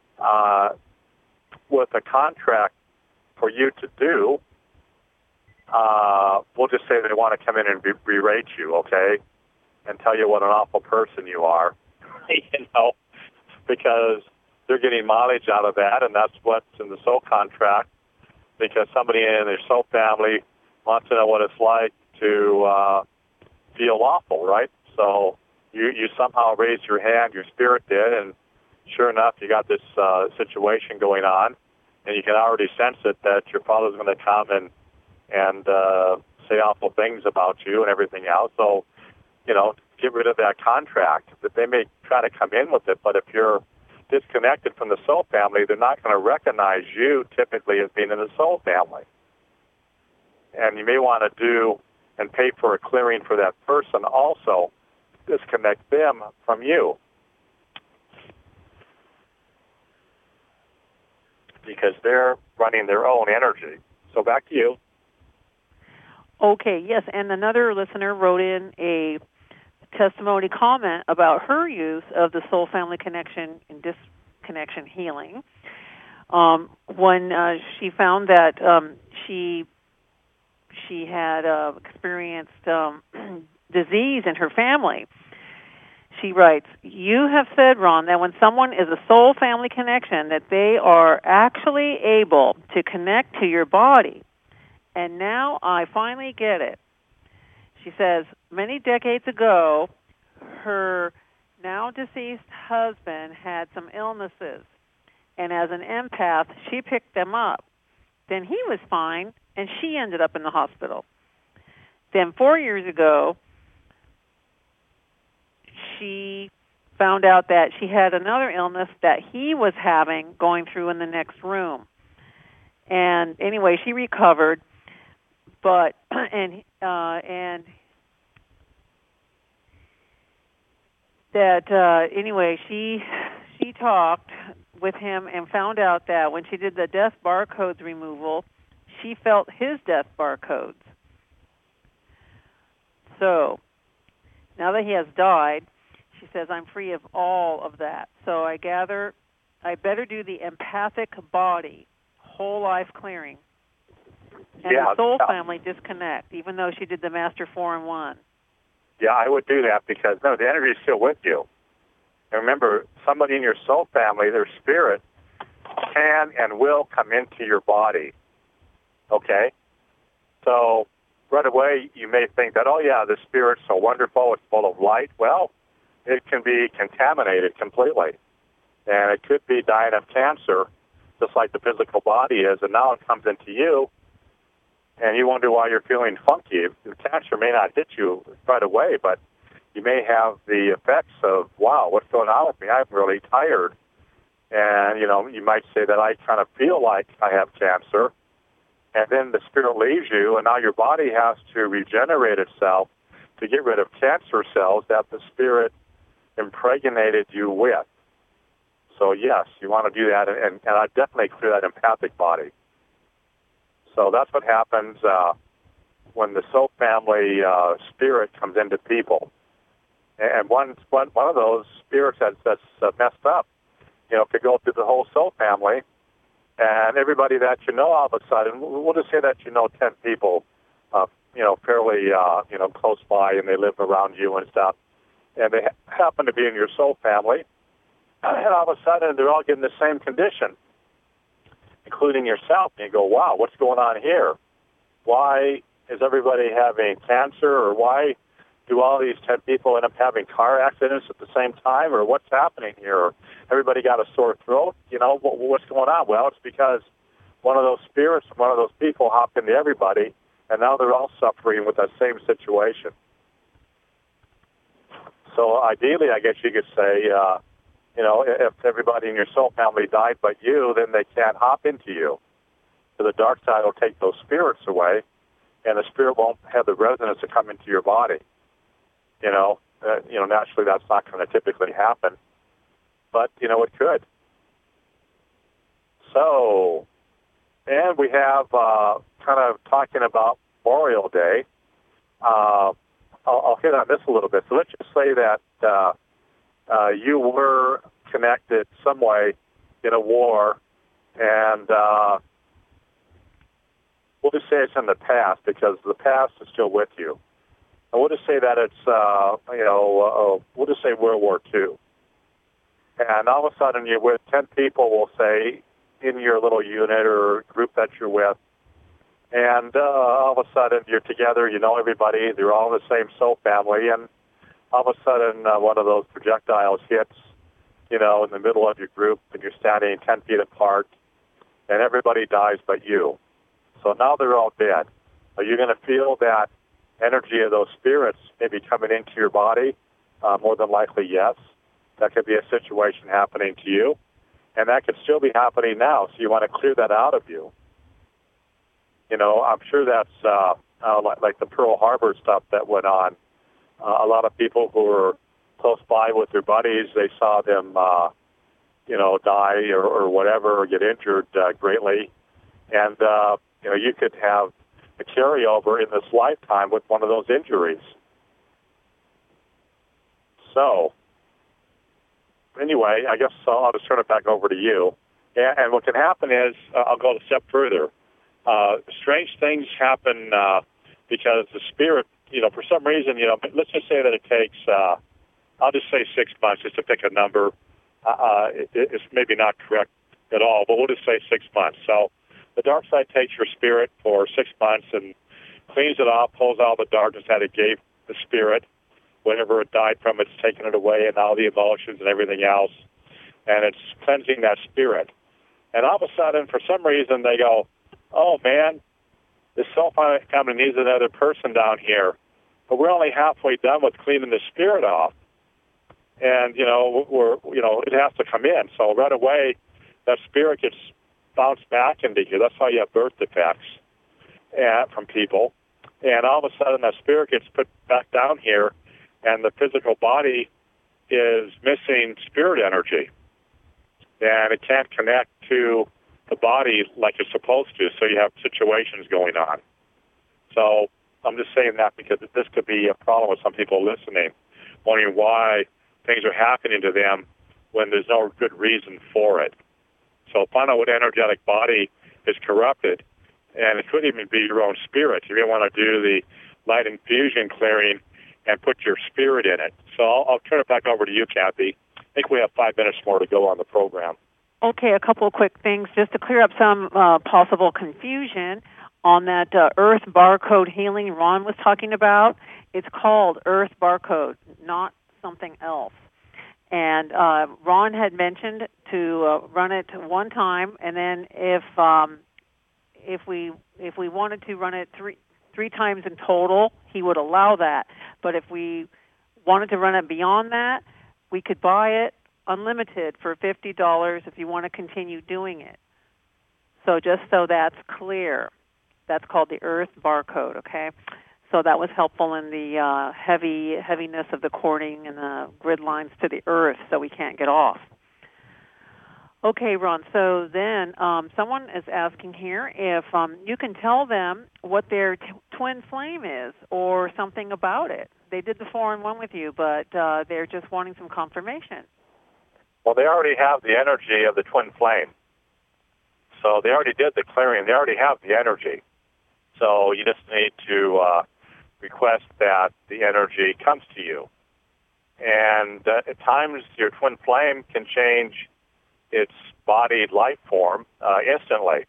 with a contract for you to do. We'll just say they want to come in and berate you, okay, and tell you what an awful person you are, because they're getting mileage out of that, and that's what's in the soul contract, because somebody in their soul family wants to know what it's like to feel awful, right? So you somehow raised your hand, your spirit did, and sure enough, you got this situation going on, and you can already sense it that your father's going to come and say awful things about you and everything else. So, get rid of that contract. But they may try to come in with it, but if you're disconnected from the soul family, they're not going to recognize you typically as being in the soul family. And you may want to do and pay for a clearing for that person also, disconnect them from you, because they're running their own energy. So back to you. Okay, yes, and another listener wrote in a testimony comment about her use of the Soul Family Connection and Disconnection Healing when she found that she had experienced disease in her family. She writes, "You have said, Ron, that when someone is a soul family connection, that they are actually able to connect to your body. And now I finally get it." She says, many decades ago, her now-deceased husband had some illnesses, and as an empath, she picked them up. Then he was fine, and she ended up in the hospital. Then 4 years ago, she found out that she had another illness that he was having going through in the next room. And anyway, she recovered, but and that anyway, she talked with him and found out that when she did the death barcodes removal, she felt his death barcodes. So now that he has died, she says, I'm free of all of that. So I gather I better do the empathic body, whole life clearing, and the soul family disconnect, even though she did the Master 4-in-1. Yeah, I would do that, because, no, the energy is still with you. And remember, somebody in your soul family, their spirit, can and will come into your body. Okay? So right away you may think that, oh yeah, the spirit's so wonderful, it's full of light. Well, it can be contaminated completely. And it could be dying of cancer, just like the physical body is, and now it comes into you, and you wonder why you're feeling funky. The cancer may not hit you right away, but you may have the effects of, wow, what's going on with me? I'm really tired. And, you might say that I kind of feel like I have cancer. And then the spirit leaves you, and now your body has to regenerate itself to get rid of cancer cells that the spirit impregnated you with. So, yes, you want to do that, and I definitely clear that empathic body. So that's what happens when the soul family spirit comes into people. And one of those spirits that's messed up, could go through the whole soul family, and everybody that you know all of a sudden, we'll just say that 10 people, fairly, close by, and they live around you and stuff, and they happen to be in your soul family, and all of a sudden they're all getting the same condition, including yourself, and you go, wow, what's going on here? Why is everybody having cancer, or why do all these 10 people end up having car accidents at the same time, or what's happening here? Everybody got a sore throat, what's going on? Well, it's because one of those spirits, one of those people hopped into everybody, and now they're all suffering with that same situation. So ideally, I guess you could say, if everybody in your soul family died but you, then they can't hop into you. So the dark side will take those spirits away, and the spirit won't have the resonance to come into your body. Naturally that's not going to typically happen, but, it could. So, and we have kind of talking about Memorial Day. I'll hit on this a little bit. So let's just say that you were connected some way in a war, and we'll just say it's in the past because the past is still with you. And we'll just say that it's, we'll just say World War II. And all of a sudden you're with 10 people, we'll say, in your little unit or group that you're with. And all of a sudden you're together, you know everybody, they're all in the same soul family, and all of a sudden one of those projectiles hits, in the middle of your group, and you're standing 10 feet apart, and everybody dies but you. So now they're all dead. Are you going to feel that energy of those spirits maybe coming into your body? More than likely, yes. That could be a situation happening to you, and that could still be happening now, so you want to clear that out of you. I'm sure that's like the Pearl Harbor stuff that went on. A lot of people who were close by with their buddies, they saw them, die or whatever, or get injured greatly. And, you could have a carryover in this lifetime with one of those injuries. So, anyway, I guess I'll just turn it back over to you. And what can happen is, I'll go a step further. Strange things happen because the spirit, for some reason, let's just say that it takes, I'll just say 6 months, just to pick a number. It's maybe not correct at all, but we'll just say 6 months. So the dark side takes your spirit for 6 months and cleans it off, pulls all the darkness that it gave the spirit. Whenever it died from, it's taken it away, and all the emotions and everything else, and it's cleansing that spirit. And all of a sudden, for some reason, they go, oh, man, this soul family needs another person down here, but we're only halfway done with cleaning the spirit off. And, it has to come in. So right away, that spirit gets bounced back into you. That's how you have birth defects from people. And all of a sudden, that spirit gets put back down here, and the physical body is missing spirit energy. And it can't connect to the body like it's supposed to, so you have situations going on. So I'm just saying that because this could be a problem with some people listening, wondering why things are happening to them when there's no good reason for it. So find out what energetic body is corrupted, and it could even be your own spirit. You may want to do the light infusion clearing and put your spirit in it. So I'll turn it back over to you, Kathy. I think we have 5 minutes more to go on the program. Okay, a couple of quick things just to clear up some possible confusion. on that Earth Barcode healing Ron was talking about, it's called Earth Barcode, not something else. And Ron had mentioned to run it one time, and then if we wanted to run it three times in total, he would allow that. But if we wanted to run it beyond that, we could buy it unlimited for $50 if you want to continue doing it. So just so that's clear, that's called the Earth Barcode, okay? So that was helpful in the heaviness of the cording and the grid lines to the Earth so we can't get off. Okay, Ron, so then someone is asking here if you can tell them what their twin flame is or something about it. They did the 4-in-1 with you, but they're just wanting some confirmation. Well, they already have the energy of the twin flame. So they already did the clearing. They already have the energy. So you just need to request that the energy comes to you. And at times your twin flame can change its bodied life form instantly.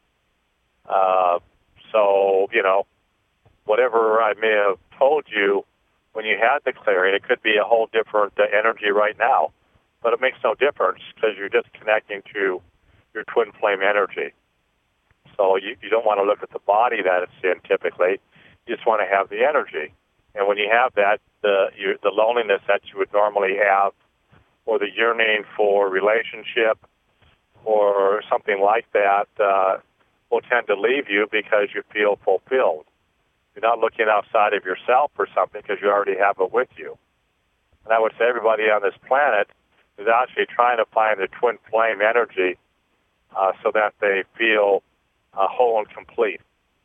So, whatever I may have told you when you had the clearing, it could be a whole different energy right now. But it makes no difference because you're just connecting to your twin flame energy. So you don't want to look at the body that it's in typically. You just want to have the energy. And when you have that, the loneliness that you would normally have, or the yearning for relationship, or something like that, will tend to leave you because you feel fulfilled. You're not looking outside of yourself for something because you already have it with you. And I would say everybody on this planet is actually trying to find the twin flame energy so that they feel whole and complete.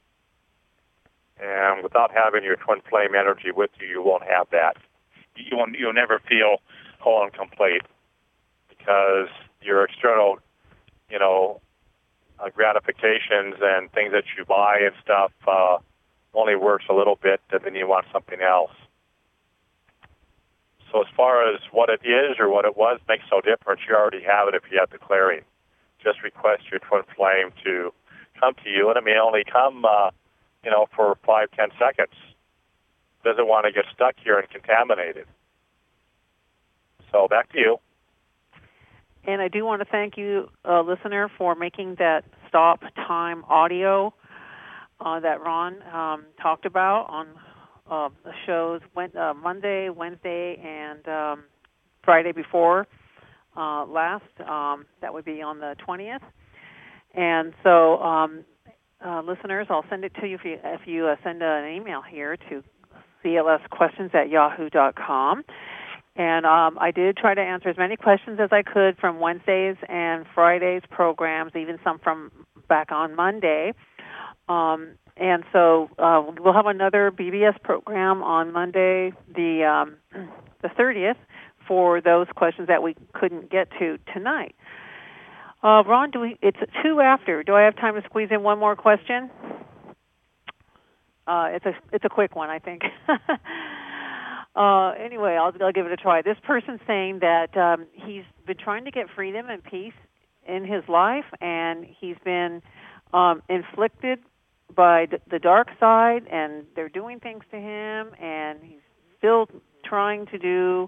And without having your twin flame energy with you, you won't have that. You'll never feel whole and complete because your external, gratifications and things that you buy and stuff only works a little bit, and then you want something else. So as far as what it is or what it was makes no difference. You already have it if you have the clearing. Just request your twin flame to come to you, and it may only come, for 5-10 seconds. Doesn't want to get stuck here and contaminated. So back to you. And I do want to thank you, listener, for making that stop time audio that Ron talked about on the shows Monday, Wednesday, and Friday before last. That would be on the 20th. And so, listeners, I'll send it to you if you send an email here to clsquestions@yahoo.com. And I did try to answer as many questions as I could from Wednesdays and Fridays programs, even some from back on Monday. And so we'll have another BBS program on Monday, the 30th, for those questions that we couldn't get to tonight. Ron, it's 2 after. Do I have time to squeeze in one more question? It's a quick one, I think. Anyway, I'll give it a try. This person's saying that he's been trying to get freedom and peace in his life, and he's been inflicted by the dark side, and they're doing things to him, and he's still trying to do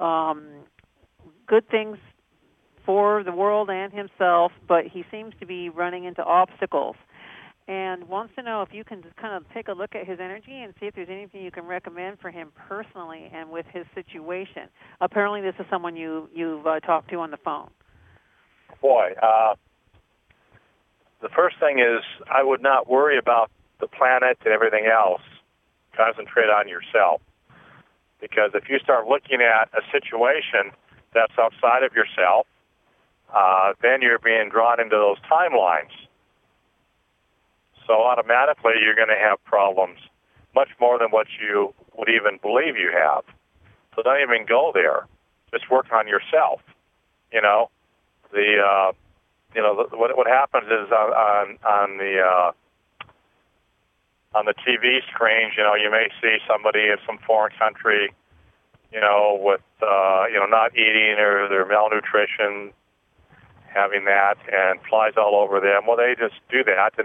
good things for the world and himself, but he seems to be running into obstacles. And wants to know if you can just kind of take a look at his energy and see if there's anything you can recommend for him personally and with his situation. Apparently this is someone you've talked to on the phone. Boy, the first thing is I would not worry about the planet and everything else. Concentrate on yourself. Because if you start looking at a situation that's outside of yourself, then you're being drawn into those timelines. So automatically you're going to have problems, much more than what you would even believe you have. So don't even go there. Just work on yourself. What happens is on the TV screens, you may see somebody in some foreign country, with not eating or their malnutrition, having that, and flies all over them. Well, they just do that, and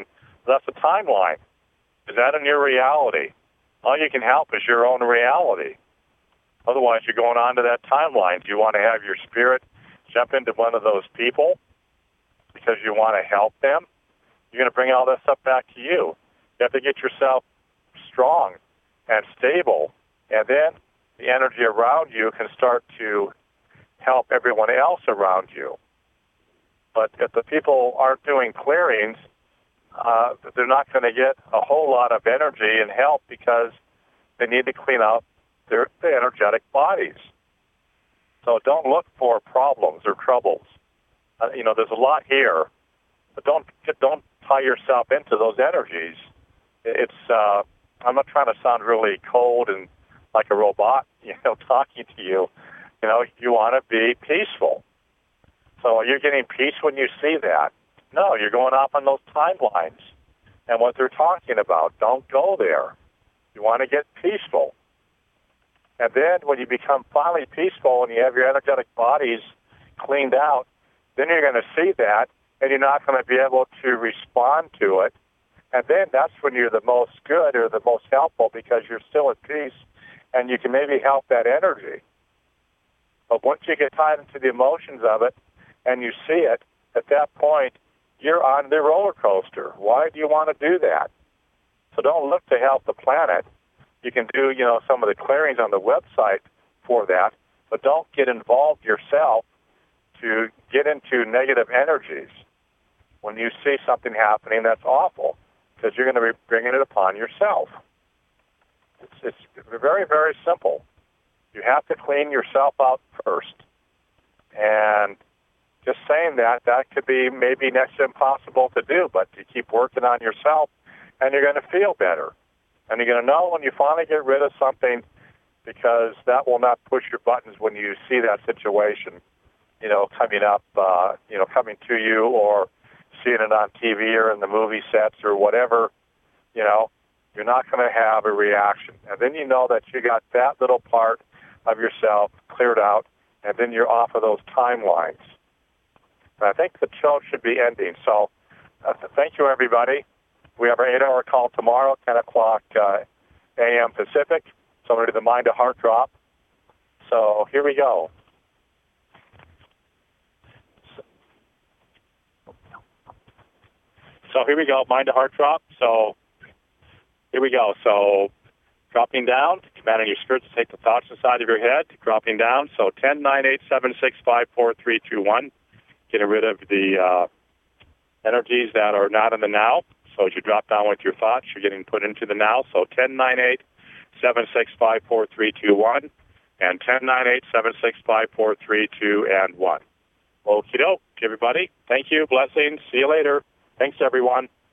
That's a timeline. Is that in your reality? All you can help is your own reality. Otherwise, you're going on to that timeline. Do you want to have your spirit jump into one of those people because you want to help them? You're going to bring all that stuff back to you. You have to get yourself strong and stable, and then the energy around you can start to help everyone else around you. But if the people aren't doing clearings, they're not going to get a whole lot of energy and help because they need to clean out their energetic bodies. So don't look for problems or troubles. There's a lot here, but don't tie yourself into those energies. It's I'm not trying to sound really cold and like a robot, talking to you. You want to be peaceful. So you're getting peace when you see that. No, you're going off on those timelines and what they're talking about. Don't go there. You want to get peaceful. And then when you become finally peaceful and you have your energetic bodies cleaned out, then you're going to see that, and you're not going to be able to respond to it. And then that's when you're the most good or the most helpful because you're still at peace and you can maybe help that energy. But once you get tied into the emotions of it and you see it, at that point, you're on the roller coaster. Why do you want to do that? So don't look to help the planet. You can do, some of the clearings on the website for that, but don't get involved yourself to get into negative energies. When you see something happening that's awful, because you're going to be bringing it upon yourself. It's very, very simple. You have to clean yourself out first. And just saying that could be maybe next to impossible to do, but you keep working on yourself, and you're going to feel better. And you're going to know when you finally get rid of something, because that will not push your buttons when you see that situation, coming up, coming to you, or seeing it on TV or in the movie sets or whatever, you're not going to have a reaction. And then you know that you got that little part of yourself cleared out, and then you're off of those timelines. And I think the show should be ending. So thank you, everybody. We have our 8-hour call tomorrow, 10 o'clock a.m. Pacific. So I'm going to do the Mind to Heart drop. So here we go. So here we go, Mind to Heart drop. So here we go. So dropping down, commanding your spirit to take the thoughts inside of your head, dropping down. So 10, 9, 8, 7, 6, 5, 4, 3, 2, 1. Getting rid of the energies that are not in the now. So as you drop down with your thoughts, you're getting put into the now. So 10, 9, 8, 7, 6, 5, 4, 3, 2, 1. And 10, 9, 8, 7, 6, 5, 4, 3, 2, and 1. Okie doke, everybody. Thank you. Blessings. See you later. Thanks, everyone.